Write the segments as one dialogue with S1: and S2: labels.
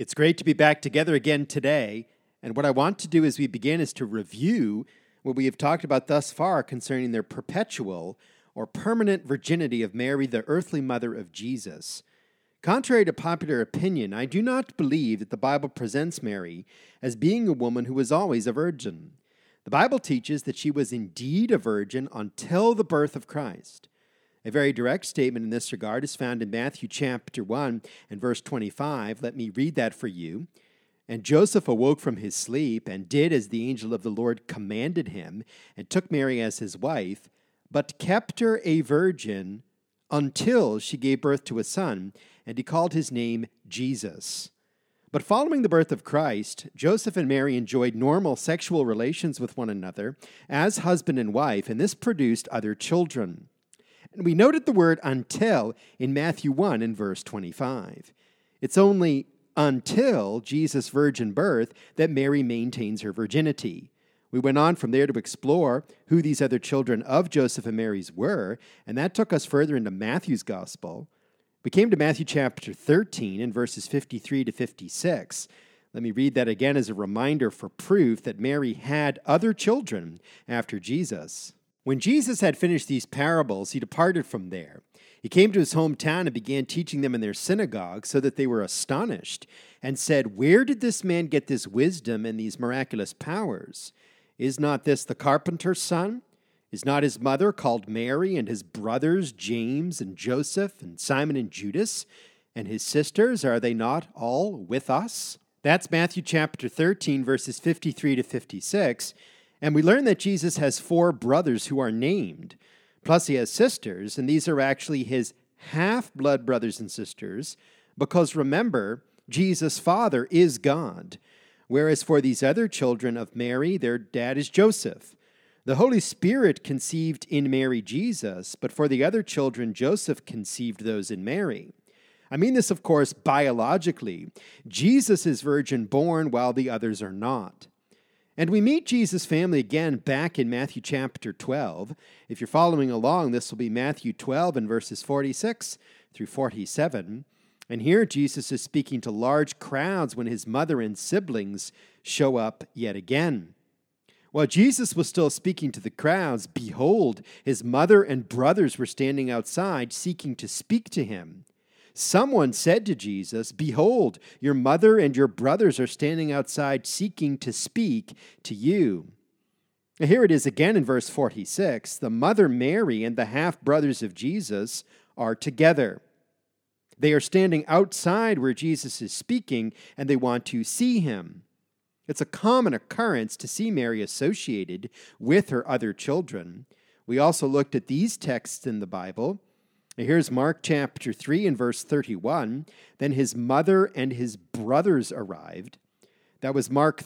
S1: It's great to be back together again today, and what I want to do as we begin is to review what we have talked about thus far concerning the perpetual or permanent virginity of Mary, the earthly mother of Jesus. Contrary to popular opinion, I do not believe that the Bible presents Mary as being a woman who was always a virgin. The Bible teaches that she was indeed a virgin until the birth of Christ. A very direct statement in this regard is found in Matthew chapter 1 and verse 25. Let me read that for you. And Joseph awoke from his sleep and did as the angel of the Lord commanded him, and took Mary as his wife, but kept her a virgin until she gave birth to a son, and he called his name Jesus. But following the birth of Christ, Joseph and Mary enjoyed normal sexual relations with one another as husband and wife, and this produced other children. And we noted the word until in Matthew 1 and verse 25. It's only until Jesus' virgin birth that Mary maintains her virginity. We went on from there to explore who these other children of Joseph and Mary's were, and that took us further into Matthew's gospel. We came to Matthew chapter 13 and verses 53 to 56. Let me read that again as a reminder for proof that Mary had other children after Jesus. When Jesus had finished these parables, he departed from there. He came to his hometown and began teaching them in their synagogue, so that they were astonished, and said, "Where did this man get this wisdom and these miraculous powers? Is not this the carpenter's son? Is not his mother called Mary, and his brothers James and Joseph and Simon and Judas? And his sisters, are they not all with us?" That's Matthew chapter 13, verses 53 to 56. And we learn that Jesus has 4 brothers who are named. Plus he has sisters, and these are actually his half-blood brothers and sisters, because remember, Jesus' father is God. Whereas for these other children of Mary, their dad is Joseph. The Holy Spirit conceived in Mary Jesus, but for the other children, Joseph conceived those in Mary. I mean this, of course, biologically. Jesus is virgin born while the others are not. And we meet Jesus' family again back in Matthew chapter 12. If you're following along, this will be Matthew 12 and verses 46 through 47. And here Jesus is speaking to large crowds when his mother and siblings show up yet again. While Jesus was still speaking to the crowds, behold, his mother and brothers were standing outside seeking to speak to him. Someone said to Jesus, "Behold, your mother and your brothers are standing outside seeking to speak to you." Now here it is again in verse 46. The mother Mary and the half-brothers of Jesus are together. They are standing outside where Jesus is speaking, and they want to see him. It's a common occurrence to see Mary associated with her other children. We also looked at these texts in the Bible. Here's Mark chapter 3 and verse 31. Then his mother and his brothers arrived. That was Mark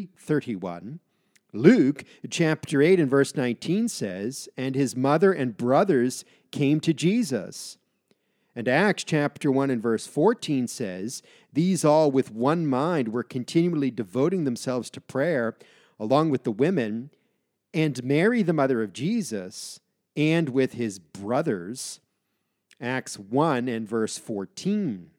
S1: 3:31. Luke chapter 8 and verse 19 says, and his mother and brothers came to Jesus. And Acts chapter 1 and verse 14 says, these all with one mind were continually devoting themselves to prayer, along with the women, and Mary the mother of Jesus, and with his brothers. Acts 1 and verse 14.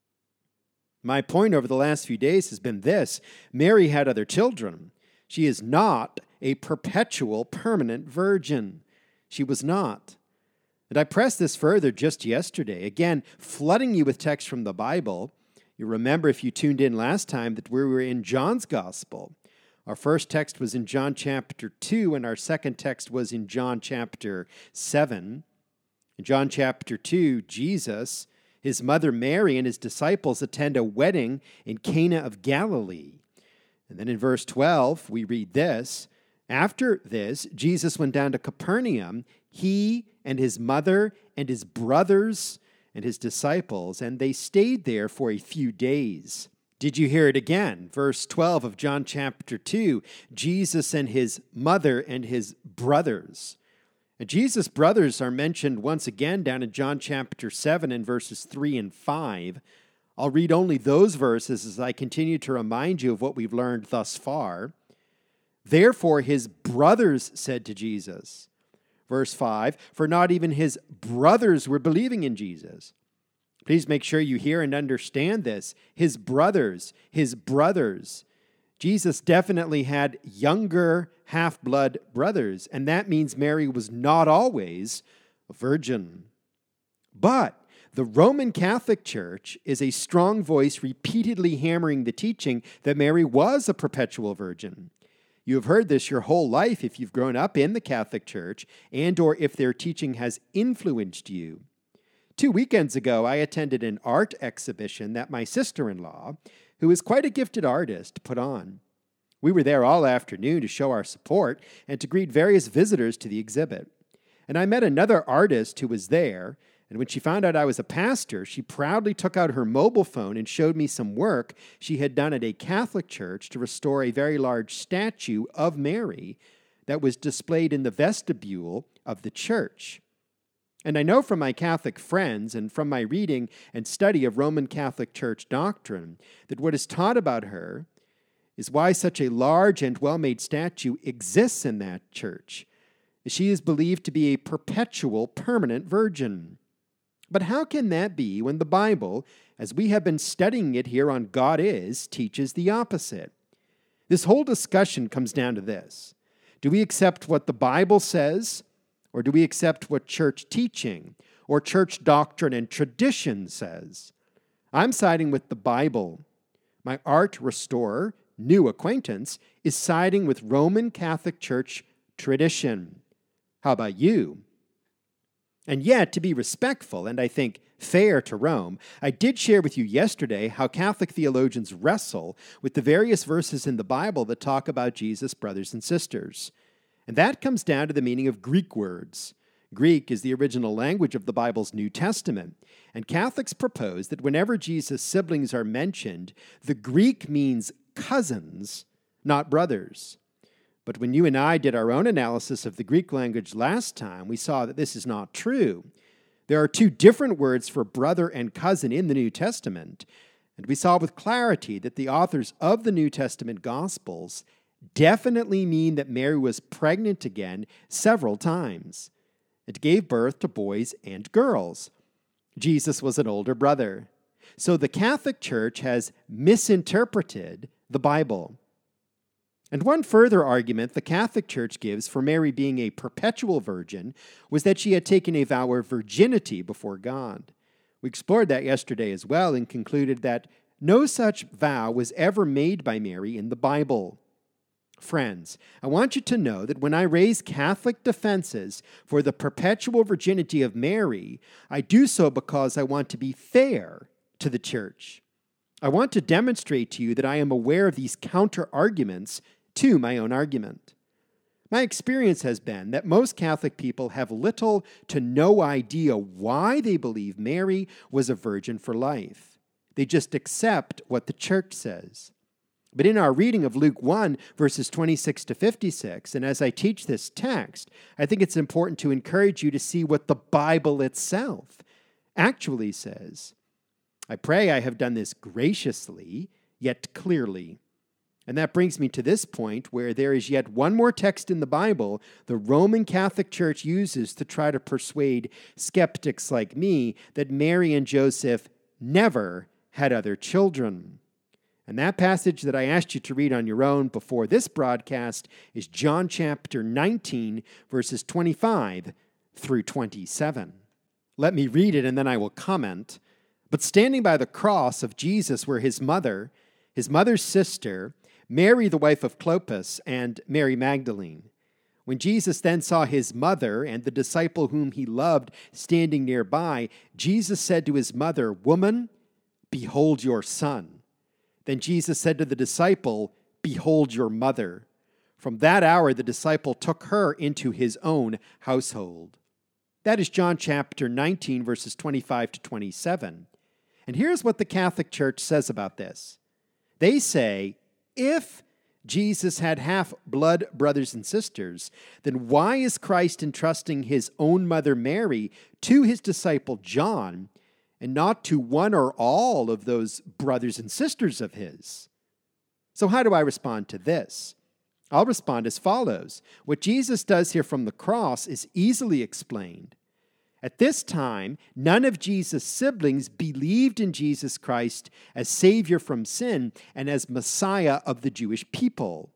S1: My point over the last few days has been this: Mary had other children. She is not a perpetual, permanent virgin. She was not. And I pressed this further just yesterday, again, flooding you with text from the Bible. You remember, if you tuned in last time, that we were in John's Gospel. Our first text was in John chapter 2, and our second text was in John chapter 7. In John chapter 2, Jesus, his mother Mary, and his disciples attend a wedding in Cana of Galilee. And then in verse 12, we read this: after this, Jesus went down to Capernaum, he and his mother and his brothers and his disciples, and they stayed there for a few days. Did you hear it again? Verse 12 of John chapter 2, Jesus and his mother and his brothers. And Jesus' brothers are mentioned once again down in John chapter 7 and verses 3 and 5. I'll read only those verses as I continue to remind you of what we've learned thus far. Therefore his brothers said to Jesus, verse 5, for not even his brothers were believing in Jesus. Please make sure you hear and understand this. His brothers. Jesus definitely had younger half-blood brothers, and that means Mary was not always a virgin. But the Roman Catholic Church is a strong voice repeatedly hammering the teaching that Mary was a perpetual virgin. You have heard this your whole life if you've grown up in the Catholic Church and or if their teaching has influenced you. 2 weekends ago, I attended an art exhibition that my sister-in-law, who is quite a gifted artist, put on. We were there all afternoon to show our support and to greet various visitors to the exhibit. And I met another artist who was there, and when she found out I was a pastor, she proudly took out her mobile phone and showed me some work she had done at a Catholic church to restore a very large statue of Mary that was displayed in the vestibule of the church. And I know from my Catholic friends and from my reading and study of Roman Catholic Church doctrine that what is taught about her is why such a large and well-made statue exists in that church. She is believed to be a perpetual, permanent virgin. But how can that be when the Bible, as we have been studying it here on God Is, teaches the opposite? This whole discussion comes down to this. Do we accept what the Bible says, or do we accept what church teaching or church doctrine and tradition says? I'm siding with the Bible. My art restorer, new acquaintance, is siding with Roman Catholic Church tradition. How about you? And yet, to be respectful and I think fair to Rome, I did share with you yesterday how Catholic theologians wrestle with the various verses in the Bible that talk about Jesus' brothers and sisters. And that comes down to the meaning of Greek words. Greek is the original language of the Bible's New Testament, and Catholics propose that whenever Jesus' siblings are mentioned, the Greek means cousins, not brothers. But when you and I did our own analysis of the Greek language last time, we saw that this is not true. There are 2 different words for brother and cousin in the New Testament, and we saw with clarity that the authors of the New Testament Gospels definitely mean that Mary was pregnant again several times. It gave birth to boys and girls. Jesus was an older brother. So the Catholic Church has misinterpreted the Bible. And one further argument the Catholic Church gives for Mary being a perpetual virgin was that she had taken a vow of virginity before God. We explored that yesterday as well and concluded that no such vow was ever made by Mary in the Bible. Friends, I want you to know that when I raise Catholic defenses for the perpetual virginity of Mary, I do so because I want to be fair to the Church. I want to demonstrate to you that I am aware of these counter-arguments to my own argument. My experience has been that most Catholic people have little to no idea why they believe Mary was a virgin for life. They just accept what the Church says. But in our reading of Luke 1, verses 26 to 56, and as I teach this text, I think it's important to encourage you to see what the Bible itself actually says. I pray I have done this graciously, yet clearly. And that brings me to this point where there is yet one more text in the Bible the Roman Catholic Church uses to try to persuade skeptics like me that Mary and Joseph never had other children. And that passage that I asked you to read on your own before this broadcast is John chapter 19, verses 25 through 27. Let me read it and then I will comment. But standing by the cross of Jesus were his mother's sister, Mary the wife of Clopas, and Mary Magdalene. When Jesus then saw his mother and the disciple whom he loved standing nearby, Jesus said to his mother, "Woman, behold your son." Then Jesus said to the disciple, "Behold your mother." From that hour the disciple took her into his own household. That is John chapter 19, verses 25 to 27. And here's what the Catholic Church says about this. They say, if Jesus had half-blood brothers and sisters, then why is Christ entrusting his own mother Mary to his disciple John and not to one or all of those brothers and sisters of his? So how do I respond to this? I'll respond as follows. What Jesus does here from the cross is easily explained. At this time, none of Jesus' siblings believed in Jesus Christ as Savior from sin and as Messiah of the Jewish people.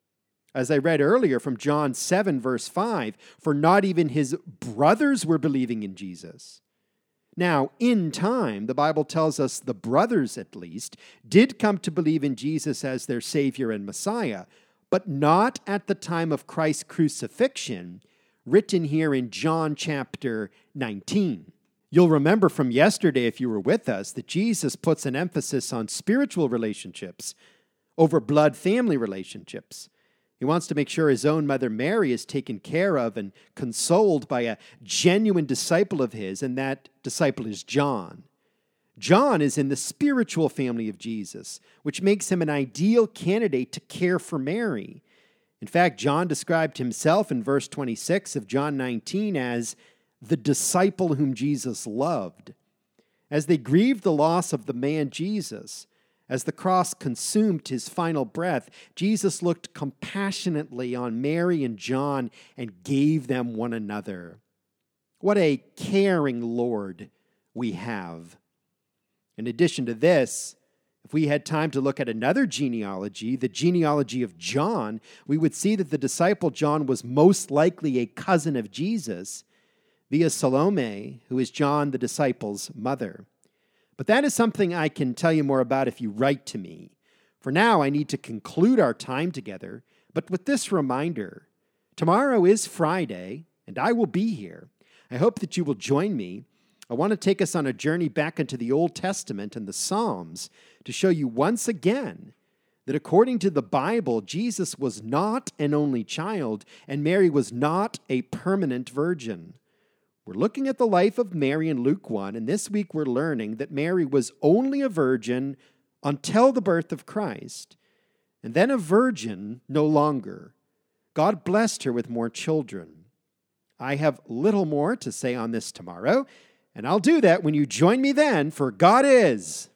S1: As I read earlier from John 7, verse 5, for not even his brothers were believing in Jesus. Now, in time, the Bible tells us the brothers, at least, did come to believe in Jesus as their Savior and Messiah, but not at the time of Christ's crucifixion, written here in John chapter 19. You'll remember from yesterday, if you were with us, that Jesus puts an emphasis on spiritual relationships over blood family relationships. He wants to make sure his own mother Mary is taken care of and consoled by a genuine disciple of his, and that disciple is John. John is in the spiritual family of Jesus, which makes him an ideal candidate to care for Mary. In fact, John described himself in verse 26 of John 19 as the disciple whom Jesus loved. As they grieved the loss of the man Jesus, as the cross consumed his final breath, Jesus looked compassionately on Mary and John and gave them one another. What a caring Lord we have. In addition to this, if we had time to look at another genealogy, the genealogy of John, we would see that the disciple John was most likely a cousin of Jesus via Salome, who is John the disciple's mother. But that is something I can tell you more about if you write to me. For now, I need to conclude our time together, but with this reminder, tomorrow is Friday, and I will be here. I hope that you will join me. I want to take us on a journey back into the Old Testament and the Psalms to show you once again that according to the Bible, Jesus was not an only child, and Mary was not a permanent virgin. We're looking at the life of Mary in Luke 1, and this week we're learning that Mary was only a virgin until the birth of Christ, and then a virgin no longer. God blessed her with more children. I have little more to say on this tomorrow, and I'll do that when you join me then, for God is